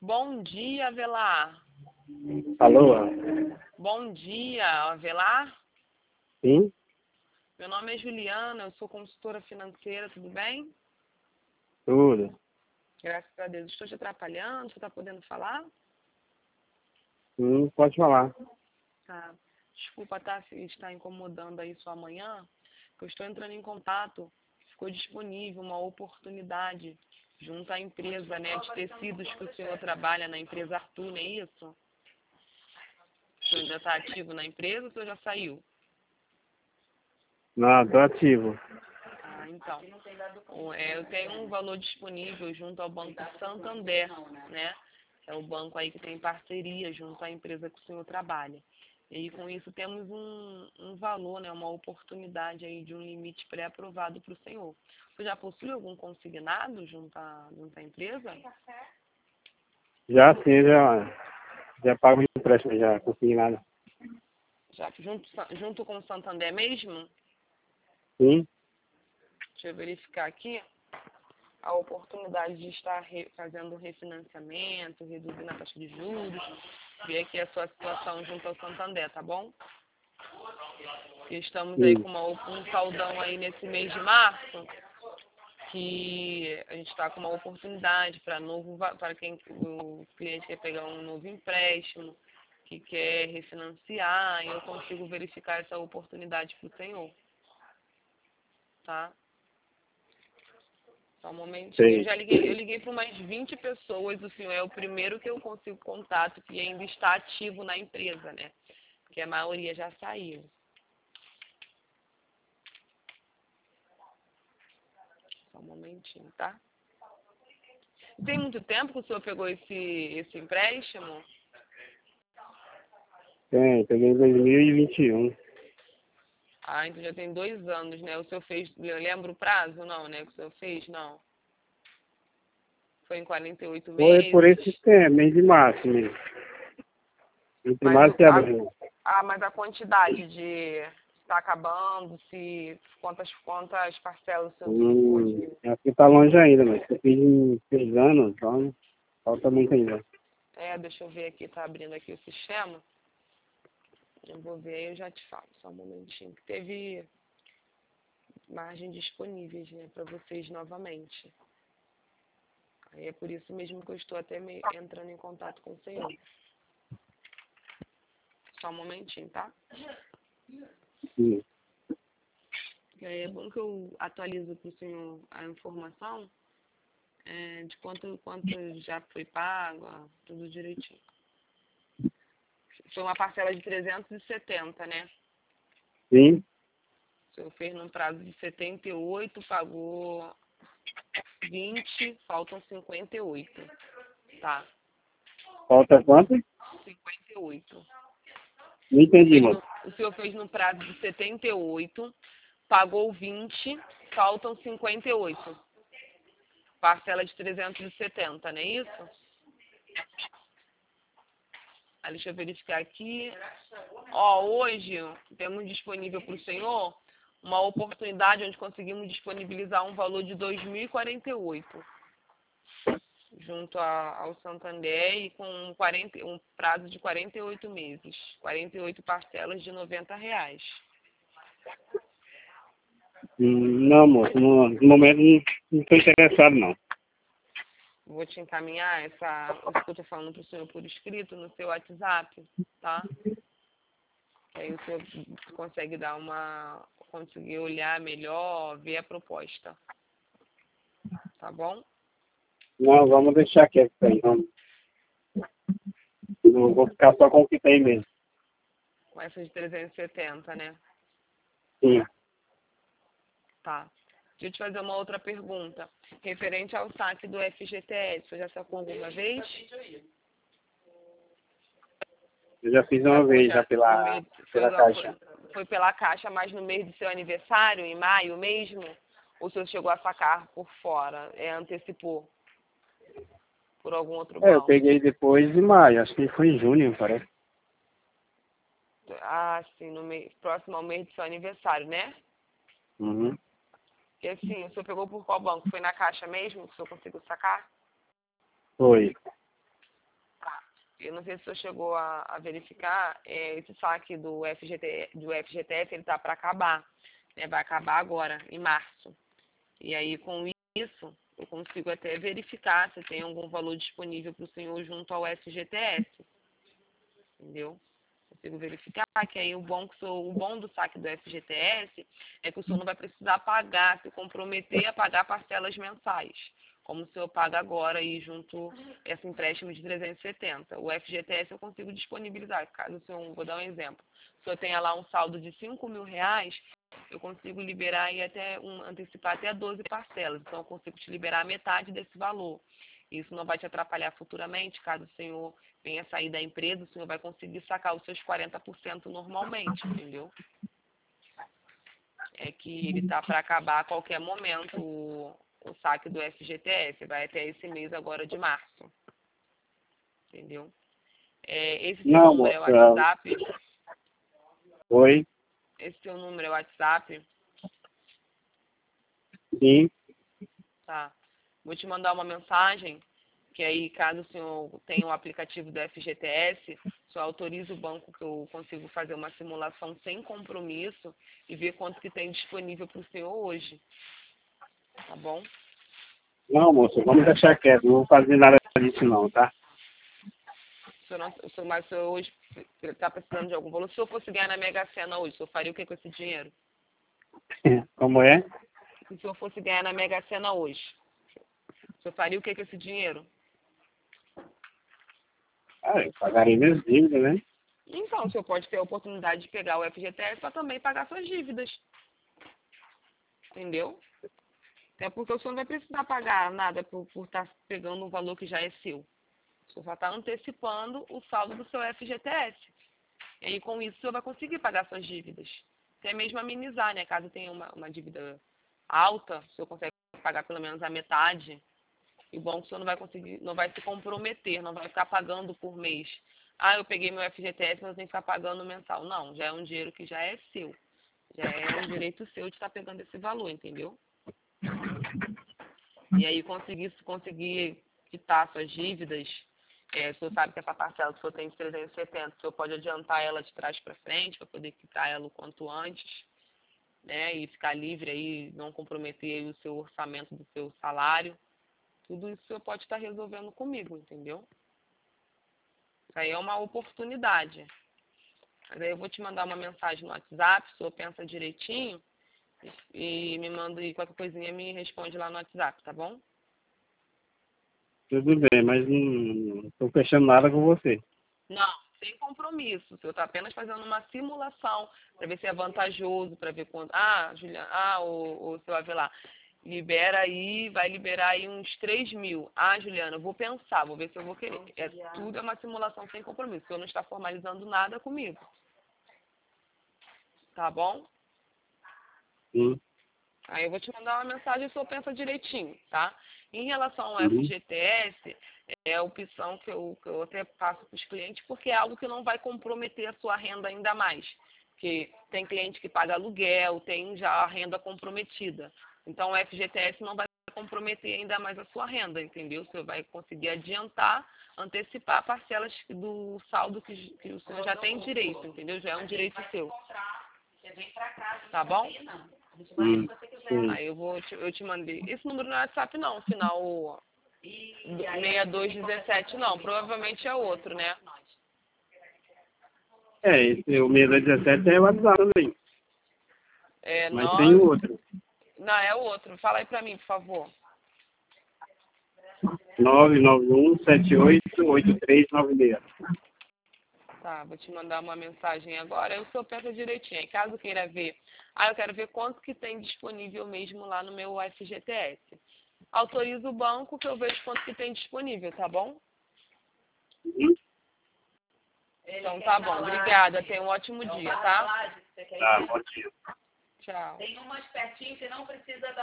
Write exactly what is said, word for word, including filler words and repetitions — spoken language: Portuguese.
Bom dia, Avelar. Alô? Bom dia, Avelar. Sim? Meu nome é Juliana, eu sou consultora financeira, tudo bem? Tudo. Graças a Deus. Estou te atrapalhando? Você está podendo falar? Hum, pode falar. Tá. Desculpa, tá, se está incomodando aí sua manhã, que eu estou entrando em contato. Ficou disponível uma oportunidade junto à empresa, né, de tecidos que o senhor trabalha na empresa Arthur, não é isso? O senhor ainda está ativo na empresa ou o senhor já saiu? Não, tô ativo. Ah, então, o- é, eu tenho um valor disponível junto ao Banco Santander, né? É o banco aí que tem parceria junto à empresa que o senhor trabalha. E aí, com isso, temos um, um valor, né? Uma oportunidade aí de um limite pré-aprovado para o senhor. Você já possui algum consignado junto à, junto à empresa? Já sim, já, já pago o empréstimo, já consegui nada. Já junto, junto com o Santander mesmo? Sim? Deixa eu verificar aqui. A oportunidade de estar re- fazendo um refinanciamento, reduzindo a taxa de juros, ver aqui a sua situação junto ao Santander, tá bom? E estamos aí Sim. com uma, um saldão aí nesse mês de março, que a gente está com uma oportunidade para novo va- para quem o cliente quer pegar um novo empréstimo, que quer refinanciar, e eu consigo verificar essa oportunidade para o senhor, tá? Só um momentinho. Eu Sei. já liguei, eu liguei para umas vinte pessoas, o senhor é o primeiro que eu consigo contato que ainda está ativo na empresa, né? Porque a maioria já saiu. Só um momentinho, tá? Tem muito tempo que o senhor pegou esse, esse empréstimo? Tem, peguei em dois mil e vinte e um. Ah, então já tem dois anos, né? O senhor fez, eu lembro o prazo? Não, né? Que o senhor fez? Não. Foi em quarenta e oito Foi por meses. esse tempo, mês de março mesmo. Entre Mas, março o, e a, abril. ah, mas a quantidade de está acabando, se quantas, quantas parcelas o senhor Hum, pôde. aqui tá longe ainda, mas eu fiz em seis anos, então falta muito ainda. É, deixa eu ver aqui, tá abrindo aqui o sistema. Eu vou ver aí, eu já te falo, só um momentinho. Que teve margem disponíveis, né, para vocês novamente. Aí é por isso mesmo que eu estou até me, entrando em contato com o senhor. Só um momentinho, tá? Sim. E aí é bom que eu atualizo para o senhor a informação é, de quanto, quanto já foi pago, ó, tudo direitinho. Foi uma parcela de trezentos e setenta, né? Sim? O senhor fez num prazo de setenta e oito, pagou vinte, faltam cinquenta e oito. Tá, Falta quanto? cinquenta e oito. Não entendi, Fez moço. no, o senhor fez no prazo de setenta e oito, pagou vinte, faltam cinquenta e oito. Parcela de trezentos e setenta, não é isso? Aí deixa eu verificar aqui. Ó, hoje temos disponível para o senhor uma oportunidade onde conseguimos disponibilizar um valor de dois mil e quarenta e oito junto a, ao Santander e com um, quarenta, um prazo de quarenta e oito meses. quarenta e oito parcelas de noventa reais. Hum, não, moço, no, no momento não, não tô interessado, não. Vou te encaminhar essa, isso que eu estou falando para o senhor por escrito no seu WhatsApp, tá? Aí o senhor consegue dar uma, conseguir olhar melhor, ver a proposta, tá bom? Não, vamos deixar quieto isso aí. Vamos. Não vou ficar só com o que tem mesmo. Com essa de trezentos e setenta, né? Sim. Tá. Deixa eu te fazer uma outra pergunta. Referente ao saque do F G T S, você já sacou alguma vez? Eu já fiz uma Sacou vez, já já no pela, mês, foi, pela lo- foi, caixa. foi pela caixa, mas no mês do seu aniversário, em maio mesmo? Ou o senhor chegou a sacar por fora, é, antecipou por algum outro É, eu banco? peguei depois de maio, acho que foi em junho, parece. Ah, sim, no mês, próximo ao mês do seu aniversário, né? Uhum. E assim, o senhor pegou por qual banco? Foi na caixa mesmo que o senhor conseguiu sacar? Foi. eu não sei se o senhor chegou a, a verificar, é, esse saque do F G T, do F G T S, ele está para acabar, né? Vai acabar agora, em março. E aí, com isso, eu consigo até verificar se tem algum valor disponível para o senhor junto ao F G T S. Entendeu? Consigo verificar que aí o bom, que o, senhor, o bom do saque do F G T S é que o senhor não vai precisar pagar, se comprometer a pagar parcelas mensais, como o senhor paga agora aí junto esse empréstimo de trezentos e setenta. O F G T S eu consigo disponibilizar, caso o senhor, vou dar um exemplo, se o senhor tenha lá um saldo de cinco mil reais, eu consigo liberar e até um, antecipar até doze parcelas, então eu consigo te liberar metade desse valor. Isso não vai te atrapalhar futuramente, caso o senhor venha sair da empresa, o senhor vai conseguir sacar os seus quarenta por cento normalmente, entendeu? É que ele está para acabar a qualquer momento o, o saque do F G T S, vai até esse mês agora de março, entendeu? É, esse seu Não, número é o moça. WhatsApp? Oi? Esse seu número é o WhatsApp? Sim. Tá. Vou te mandar uma mensagem, que aí, caso o senhor tenha o aplicativo do F G T S, o senhor autoriza o banco que eu consigo fazer uma simulação sem compromisso e ver quanto que tem disponível para o senhor hoje. Tá bom? Não, moça, vamos deixar quieto. Não vou fazer nada disso não, tá? O senhor não, o senhor, mas o senhor hoje está precisando de algum valor. Se o senhor fosse ganhar na Mega Sena hoje, o senhor faria o que com esse dinheiro? Como é? Se o senhor fosse ganhar na Mega Sena hoje, o senhor faria o que com esse dinheiro? Ah, eu pagarei minhas dívidas, né? Então, o senhor pode ter a oportunidade de pegar o F G T S para também pagar suas dívidas. Entendeu? Até porque o senhor não vai precisar pagar nada por, por estar pegando um valor que já é seu. O senhor só está antecipando o saldo do seu F G T S. E aí, com isso, o senhor vai conseguir pagar suas dívidas. Até mesmo amenizar, né? Caso tenha uma, uma dívida alta, o senhor consegue pagar pelo menos a metade. E o bom é que o senhor não vai conseguir, não vai se comprometer, não vai ficar pagando por mês. Ah, eu peguei meu F G T S, mas eu tenho que ficar pagando mensal. Não, já é um dinheiro que já é seu. Já é um direito seu de estar pegando esse valor, entendeu? E aí conseguir, conseguir quitar suas dívidas, é, o senhor sabe que essa parcela que o senhor tem de trezentos e setenta, o senhor pode adiantar ela de trás para frente, para poder quitar ela o quanto antes, né? E ficar livre aí, não comprometer aí o seu orçamento do seu salário. Tudo isso o senhor pode estar resolvendo comigo, entendeu? Isso aí é uma oportunidade. Mas aí eu vou te mandar uma mensagem no WhatsApp, o senhor pensa direitinho e me manda aí qualquer coisinha, me responde lá no WhatsApp, tá bom? Tudo bem, mas não estou fechando nada com você. Não, sem compromisso. O senhor está apenas fazendo uma simulação para ver se é vantajoso, para ver quanto. Ah, Juliana, ah, o, o seu Avelar, libera aí, vai liberar aí uns três mil. Ah, Juliana, eu vou pensar, vou ver se eu vou querer. É, tudo é uma simulação sem compromisso. O senhor não está formalizando nada comigo. Tá bom? Sim. Aí eu vou te mandar uma mensagem e o senhor pensa direitinho, tá? Em relação ao Uhum. F G T S, é a opção que eu, que eu até passo para os clientes, porque é algo que não vai comprometer a sua renda ainda mais. Porque tem cliente que paga aluguel, tem já a renda comprometida. Então o F G T S não vai comprometer ainda mais a sua renda, entendeu? Você vai conseguir adiantar, antecipar parcelas do saldo que, que o senhor já tem direito, entendeu? Já é um direito seu. Tá bom? Hum. Sim. Aí eu vou te, eu te mandei. Esse número não é WhatsApp não, final seis dois um sete não, provavelmente é outro, né? É, esse, o meia dezessete é o WhatsApp também. É Mas tem o nove. outro. Não, é o outro. Fala aí pra mim, por favor. nove nove um sete oito oito três nove seis. Tá, vou te mandar uma mensagem agora. Aí o senhor pensa direitinho. Aí caso queira ver, ah, eu quero ver quanto que tem disponível mesmo lá no meu F G T S. Autoriza o banco que eu vejo quanto que tem disponível, tá bom? Uhum. Então tá bom. Obrigada. Tenha um ótimo dia, tá? Tá, ótimo. Tchau. Tem umas pertinho que não precisa dar.